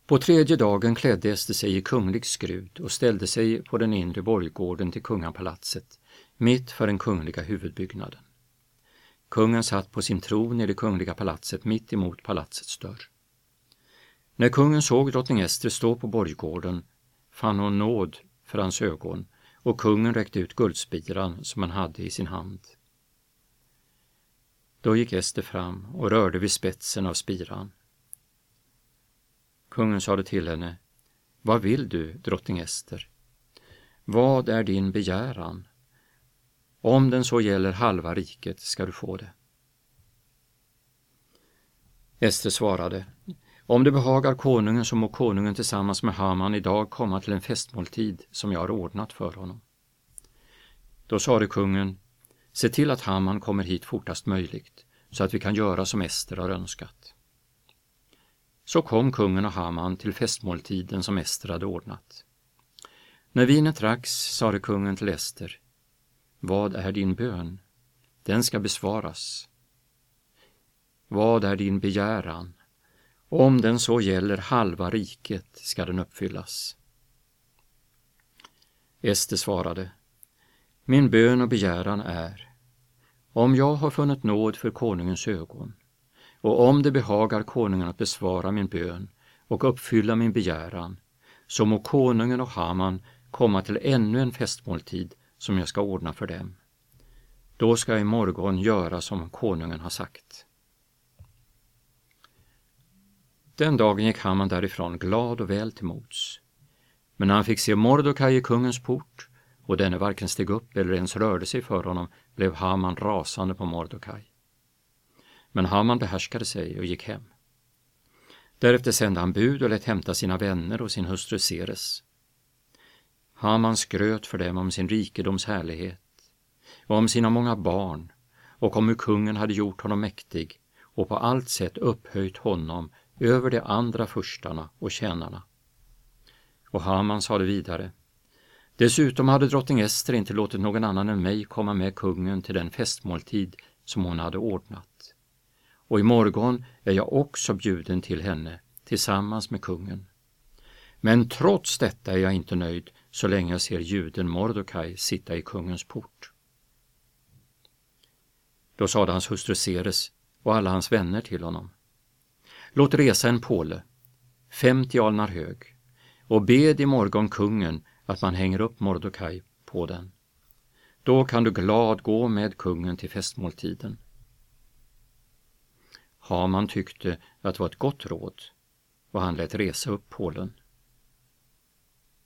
På tredje dagen klädde Ester sig i kunglig skrud och ställde sig på den inre borggården till kungapalatset, mitt för den kungliga huvudbyggnaden. Kungen satt på sin tron i det kungliga palatset mitt emot palatsets dörr. När kungen såg drottning Ester stå på borggården fann hon nåd för hans ögon, och kungen räckte ut guldspiran som han hade i sin hand. Då gick Ester fram och rörde vid spetsen av spiran. Kungen sade till henne: "Vad vill du, drottning Ester? Vad är din begäran? Om den så gäller halva riket ska du få det." Ester svarade: "Om det behagar konungen så må konungen tillsammans med Haman idag komma till en festmåltid som jag har ordnat för honom." Då sade kungen: "Se till att Haman kommer hit fortast möjligt, så att vi kan göra som Ester har önskat." Så kom kungen och Haman till festmåltiden som Ester hade ordnat. När vinet dracks sade kungen till Ester: "Vad är din bön? Den ska besvaras. Vad är din begäran? Om den så gäller halva riket ska den uppfyllas." Ester svarade: "Min bön och begäran är, om jag har funnit nåd för konungens ögon, och om det behagar konungen att besvara min bön och uppfylla min begäran, så må konungen och Haman komma till ännu en festmåltid som jag ska ordna för dem. Då ska jag imorgon göra som konungen har sagt." Den dagen gick Haman därifrån glad och väl till mods. Men när han fick se Mordokaj i kungens port, och denne varken steg upp eller ens rörde sig för honom, blev Haman rasande på Mordokaj. Men Haman behärskade sig och gick hem. Därefter sände han bud och lät hämta sina vänner och sin hustru Seres. Haman skröt för dem om sin rikedoms härlighet och om sina många barn och om hur kungen hade gjort honom mäktig och på allt sätt upphöjt honom över de andra furstarna och tjänarna. Och Haman sade vidare: "Dessutom hade drottning Ester inte låtit någon annan än mig komma med kungen till den festmåltid som hon hade ordnat. Och imorgon är jag också bjuden till henne tillsammans med kungen. Men trots detta är jag inte nöjd så länge jag ser juden Mordokaj sitta i kungens port." Då sade hans hustru Seres och alla hans vänner till honom: "Låt resa en påle, 50 alnar hög, och bed imorgon kungen att man hänger upp Mordokaj på den. Då kan du glad gå med kungen till festmåltiden." Haman tyckte att det var ett gott råd, och han lät resa upp pålen.